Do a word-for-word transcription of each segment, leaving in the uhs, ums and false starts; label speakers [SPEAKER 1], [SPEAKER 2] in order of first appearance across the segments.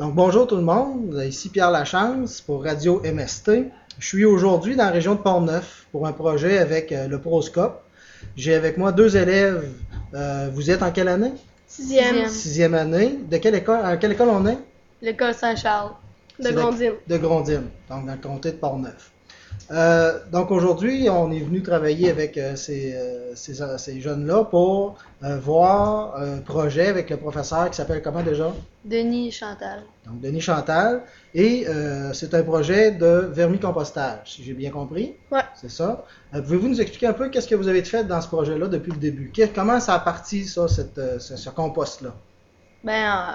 [SPEAKER 1] Donc bonjour tout le monde, ici Pierre Lachance pour Radio M S T. Je suis aujourd'hui dans la région de Port-Neuf pour un projet avec euh, le Proscope. J'ai avec moi deux élèves. Euh, vous êtes en quelle année?
[SPEAKER 2] Sixième.
[SPEAKER 1] Sixième année. De quelle école? À quelle école on est?
[SPEAKER 2] L'école Saint-Charles. De
[SPEAKER 1] C'est
[SPEAKER 2] Grondines.
[SPEAKER 1] De, de Grondines, donc dans le comté de Port-Neuf. Euh, donc aujourd'hui, on est venu travailler avec euh, ces, euh, ces, ces jeunes-là pour euh, voir un projet avec le professeur qui s'appelle comment déjà?
[SPEAKER 2] Denis Chantal.
[SPEAKER 1] Donc Denis Chantal. Et euh, c'est un projet de vermicompostage, si j'ai bien compris.
[SPEAKER 2] Ouais.
[SPEAKER 1] C'est ça. Euh, pouvez-vous nous expliquer un peu qu'est-ce que vous avez fait dans ce projet-là depuis le début? Que, comment ça a parti, ça, cette, euh, ce, ce compost-là?
[SPEAKER 2] Ben, euh,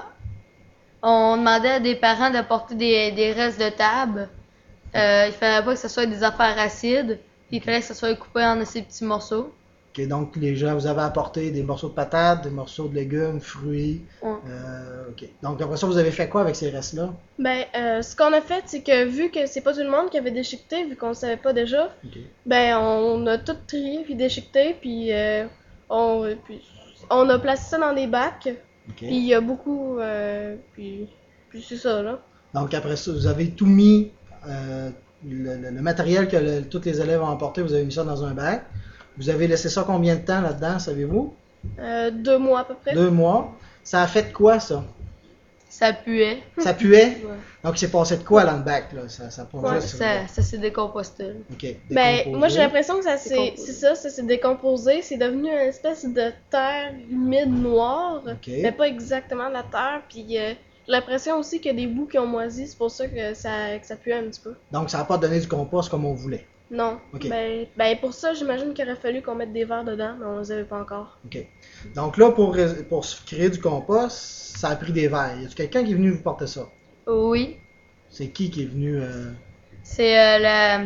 [SPEAKER 2] on demandait à des parents d'apporter des, des restes de table. Euh, il fallait pas que ce soit des affaires acides. Puis il fallait que ce soit coupé en assez petits morceaux.
[SPEAKER 1] Okay, donc les gens, vous avez apporté des morceaux de patates, des morceaux de légumes, fruits.
[SPEAKER 2] Ouais.
[SPEAKER 1] Euh, ok. Donc après ça, vous avez fait quoi avec ces restes-là?
[SPEAKER 3] Ben, euh, ce qu'on a fait, c'est que vu que c'est pas tout le monde qui avait déchiqueté, vu qu'on le savait pas déjà,
[SPEAKER 1] Okay.
[SPEAKER 3] ben on a tout trié puis déchiqueté, puis, euh, on, puis on a placé ça dans des bacs.
[SPEAKER 1] Okay.
[SPEAKER 3] Puis il y a beaucoup, euh, puis, puis c'est ça là.
[SPEAKER 1] Donc après ça, vous avez tout mis, euh, le, le, le matériel que le, tous les élèves ont emporté, vous avez mis ça dans un bac. Vous avez laissé ça combien de temps là-dedans, savez-vous?
[SPEAKER 3] Euh, deux mois à peu près.
[SPEAKER 1] Deux mois. Ça a fait de quoi, ça?
[SPEAKER 2] Ça puait.
[SPEAKER 1] Ça puait?
[SPEAKER 2] Ouais.
[SPEAKER 1] Donc, c'est passé de quoi dans le bac, là? Ça, ça,
[SPEAKER 2] Ouais,
[SPEAKER 1] juste,
[SPEAKER 2] ça, ça s'est décomposté.
[SPEAKER 1] OK.
[SPEAKER 3] Ben,
[SPEAKER 1] Décomposé.
[SPEAKER 3] moi j'ai l'impression que ça s'est,
[SPEAKER 2] Décomposé.
[SPEAKER 3] c'est ça, ça s'est décomposé, c'est devenu une espèce de terre humide noire,
[SPEAKER 1] OK.
[SPEAKER 3] mais pas exactement de la terre, puis euh, j'ai l'impression aussi qu'il y a des bouts qui ont moisi, c'est pour ça que ça, que ça puait un petit peu.
[SPEAKER 1] Donc, ça n'a pas donné du compost comme on voulait.
[SPEAKER 3] Non.
[SPEAKER 1] OK.
[SPEAKER 3] Ben, ben pour ça, j'imagine qu'il aurait fallu qu'on mette des verres dedans, mais on les avait pas encore.
[SPEAKER 1] OK. Donc là, pour, pour créer du compost, ça a pris des verres. Y a-t-il quelqu'un qui est venu vous porter ça?
[SPEAKER 2] Oui.
[SPEAKER 1] C'est qui qui est venu... Euh...
[SPEAKER 2] C'est euh, la...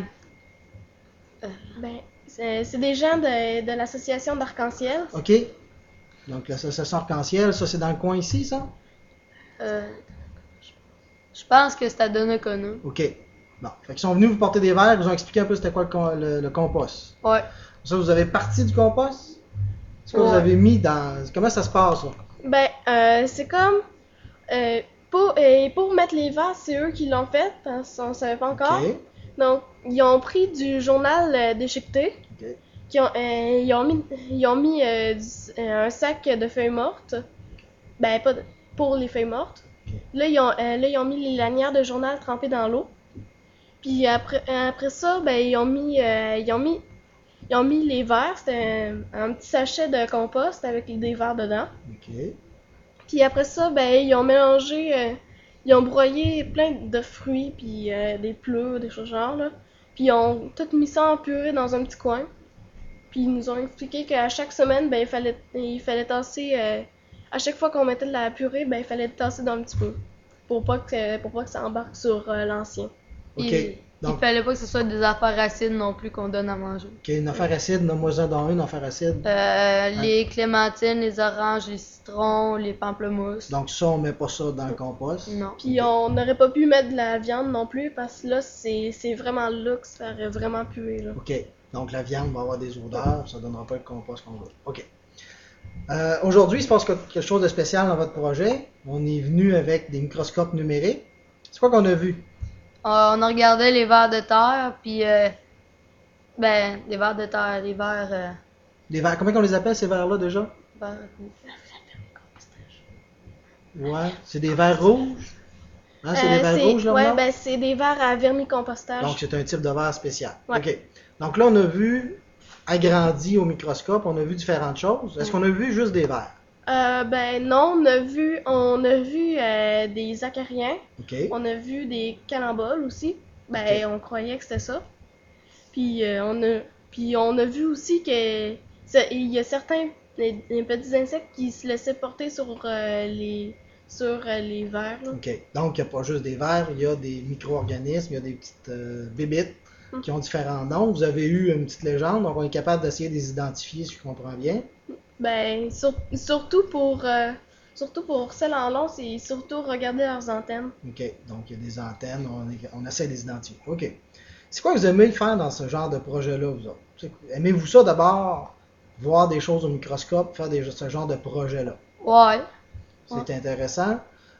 [SPEAKER 3] Ben, c'est, c'est des gens de, de l'association d'Arc-en-Ciel.
[SPEAKER 1] OK. Donc, l'association Arc-en-Ciel, ça, c'est dans le coin ici, ça?
[SPEAKER 2] Euh, je pense que c'est à Donnacona.
[SPEAKER 1] OK. Bon. Fait qu'ils sont venus vous porter des verres, ils vous ont expliqué un peu c'était quoi le, le, le compost.
[SPEAKER 2] Ouais.
[SPEAKER 1] Ça, vous avez parti du compost? Ce que
[SPEAKER 2] Ouais.
[SPEAKER 1] vous avez mis dans... Comment ça se passe, ça?
[SPEAKER 3] Ben, euh, c'est comme... Euh, pour, euh, pour mettre les verres, c'est eux qui l'ont fait, parce qu'on savait pas encore.
[SPEAKER 1] OK.
[SPEAKER 3] Donc, ils ont pris du journal euh, déchiqueté,
[SPEAKER 1] OK.
[SPEAKER 3] qui ont, euh, ils ont mis, ils ont mis euh, du- euh, un sac de feuilles mortes. Ben, pas de- pour les feuilles mortes.
[SPEAKER 1] OK.
[SPEAKER 3] Là, ils ont, euh, là, ils ont mis les lanières de journal trempées dans l'eau. Puis après, après ça, ben, ils ont mis, euh, ils ont mis, ils ont mis les verres. C'était un, un petit sachet de compost avec des verres dedans.
[SPEAKER 1] OK.
[SPEAKER 3] Puis après ça, ben, ils ont mélangé, euh, ils ont broyé plein de fruits, puis euh, des pleurs, des choses genre, là. Puis ils ont tout mis ça en purée dans un petit coin. Puis ils nous ont expliqué qu'à chaque semaine, ben, il fallait, il fallait tasser, euh, à chaque fois qu'on mettait de la purée, ben, il fallait tasser d'un petit peu. Pour pas que, pour pas que ça embarque sur euh, l'ancien.
[SPEAKER 1] OK.
[SPEAKER 2] Il,
[SPEAKER 1] Donc,
[SPEAKER 2] il fallait pas que ce soit des affaires acides non plus qu'on donne à manger.
[SPEAKER 1] OK, une affaire acide, nomme-moi un dans une affaire acide.
[SPEAKER 2] Euh, les clémentines, les oranges, les citrons, les pamplemousses.
[SPEAKER 1] Donc ça, on met pas ça dans le compost.
[SPEAKER 2] Non.
[SPEAKER 3] Puis on n'aurait pas pu mettre de la viande non plus, parce que là, c'est c'est vraiment là que ça aurait vraiment pué, là.
[SPEAKER 1] OK. Donc la viande va avoir des odeurs, ça donnera pas le compost qu'on veut. OK. Euh, aujourd'hui, il se passe quelque chose de spécial dans votre projet. On est venu avec des microscopes numériques. C'est quoi qu'on a vu?
[SPEAKER 2] Euh, on a regardé les vers de terre, puis euh, ben, les vers de terre, les vers... Euh,
[SPEAKER 1] Des verres. Comment on les appelle ces verres-là déjà?
[SPEAKER 2] vers-
[SPEAKER 1] Ouais. C'est des verres rouges? Hein, c'est
[SPEAKER 3] Euh,
[SPEAKER 1] des verres
[SPEAKER 3] c'est-
[SPEAKER 1] rouges là?
[SPEAKER 3] Ouais,
[SPEAKER 1] non?
[SPEAKER 3] ben c'est des verres à vermicompostage.
[SPEAKER 1] Donc c'est un type de verre spécial.
[SPEAKER 3] Ouais.
[SPEAKER 1] OK. Donc là, on a vu agrandi au microscope, on a vu différentes choses. Est-ce qu'on a vu juste des verres?
[SPEAKER 3] Euh, ben non, on a vu, on a vu euh, des acariens,
[SPEAKER 1] OK.
[SPEAKER 3] on a vu des calamboles aussi. Ben
[SPEAKER 1] Ok.
[SPEAKER 3] on croyait que c'était ça. Puis euh, on a, puis on a vu aussi que ça- il y a certains des, des petits insectes qui se laissaient porter sur euh, les sur euh, les vers. Là.
[SPEAKER 1] OK. Donc, il n'y a pas juste des vers, il y a des micro-organismes, il y a des petites euh, bébites qui ont différents noms. Vous avez eu une petite légende, donc on est capable d'essayer de les identifier, si je comprends bien.
[SPEAKER 3] Ben sur- surtout pour euh, surtout pour celles en long, c'est surtout regarder leurs antennes.
[SPEAKER 1] OK. Donc, il y a des antennes, on, est- on essaie de les identifier. OK. C'est quoi que vous aimez faire dans ce genre de projet-là, vous autres? C'est- Aimez-vous ça d'abord, voir des choses au microscope, faire des, ce genre de projet-là?
[SPEAKER 2] Ouais.
[SPEAKER 1] C'est intéressant.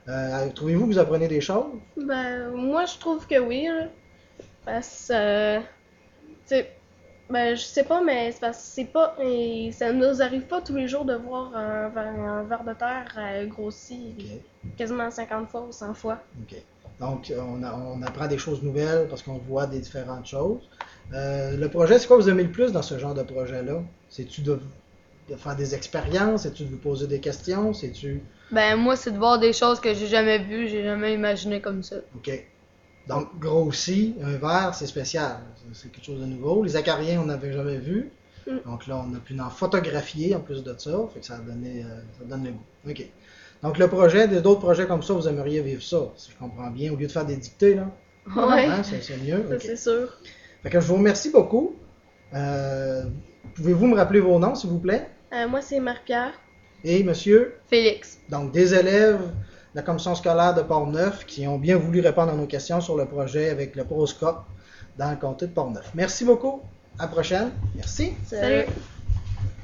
[SPEAKER 1] Euh, trouvez-vous que vous apprenez des choses?
[SPEAKER 3] Ben, moi, je trouve que oui, là. Parce que, euh, tu sais, ben, je sais pas, mais c'est parce que c'est pas, et ça nous arrive pas tous les jours de voir un, ver- un ver de terre euh, grossi
[SPEAKER 1] Ok.
[SPEAKER 3] quasiment cinquante fois ou cent fois.
[SPEAKER 1] Ok. Donc, on, a- on apprend des choses nouvelles parce qu'on voit des différentes choses. Euh, le projet, c'est quoi que vous aimez le plus dans ce genre de projet-là? C'est-tu de, de faire des expériences? C'est-tu de vous poser des questions? C'est-tu...
[SPEAKER 2] Ben, moi, c'est de voir des choses que j'ai jamais vues, j'ai jamais imaginé comme ça.
[SPEAKER 1] OK. Donc, grossi, un verre, c'est spécial. C'est quelque chose de nouveau. Les acariens, on n'avait jamais vu.
[SPEAKER 3] Mm.
[SPEAKER 1] Donc là, on a pu en photographier en plus de ça. Fait que ça, a donné, euh, ça donne le goût. OK. Donc, le projet, d'autres projets comme ça, vous aimeriez vivre ça, si je comprends bien, au lieu de faire des dictées, là.
[SPEAKER 3] Ouais,
[SPEAKER 1] Hein, c'est c'est mieux.
[SPEAKER 3] ça
[SPEAKER 1] OK.
[SPEAKER 3] c'est sûr.
[SPEAKER 1] Fait que je vous remercie beaucoup. Euh, Pouvez-vous me rappeler vos noms, s'il vous plaît?
[SPEAKER 3] Euh, moi, c'est Marie-Pierre.
[SPEAKER 1] Et monsieur?
[SPEAKER 2] Félix.
[SPEAKER 1] Donc, des élèves de la commission scolaire de Port-Neuf qui ont bien voulu répondre à nos questions sur le projet avec le Proscope dans le comté de Port-Neuf. Merci beaucoup. À la prochaine. Merci.
[SPEAKER 3] Salut.